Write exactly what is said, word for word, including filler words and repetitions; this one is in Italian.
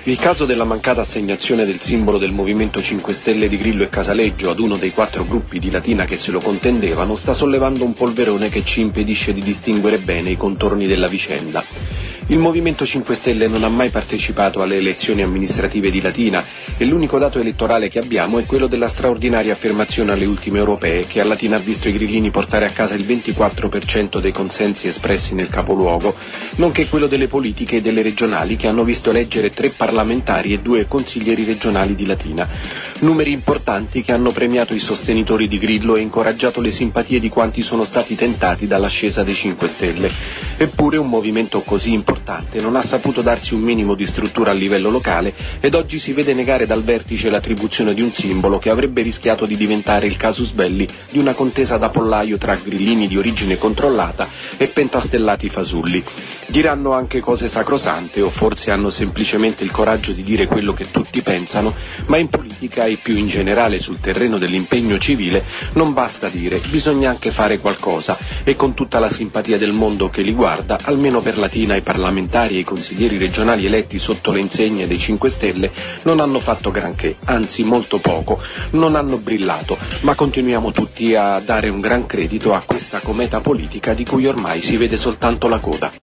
Il caso della mancata assegnazione del simbolo del Movimento cinque Stelle di Grillo e Casaleggio ad uno dei quattro gruppi di Latina che se lo contendevano sta sollevando un polverone che ci impedisce di distinguere bene i contorni della vicenda. Il Movimento cinque Stelle non ha mai partecipato alle elezioni amministrative di Latina e l'unico dato elettorale che abbiamo è quello della straordinaria affermazione alle ultime europee che a Latina ha visto i grillini portare a casa il ventiquattro per cento dei consensi espressi nel capoluogo, nonché quello delle politiche e delle regionali che hanno visto eleggere tre parlamentari e due consiglieri regionali di Latina. Numeri importanti che hanno premiato i sostenitori di Grillo e incoraggiato le simpatie di quanti sono stati tentati dall'ascesa dei cinque Stelle. Eppure un movimento così importante non ha saputo darsi un minimo di struttura a livello locale ed oggi si vede negare dal vertice l'attribuzione di un simbolo che avrebbe rischiato di diventare il casus belli di una contesa da pollaio tra grillini di origine controllata e pentastellati fasulli. Diranno anche cose sacrosante o forse hanno semplicemente il coraggio di dire quello che tutti pensano, ma in politica e più in generale sul terreno dell'impegno civile non basta dire, bisogna anche fare qualcosa e con tutta la simpatia del mondo che li guarda, almeno per Latina i parlamentari e i consiglieri regionali eletti sotto le insegne dei cinque Stelle non hanno fatto granché, anzi molto poco, non hanno brillato, ma continuiamo tutti a dare un gran credito a questa cometa politica di cui ormai si vede soltanto la coda.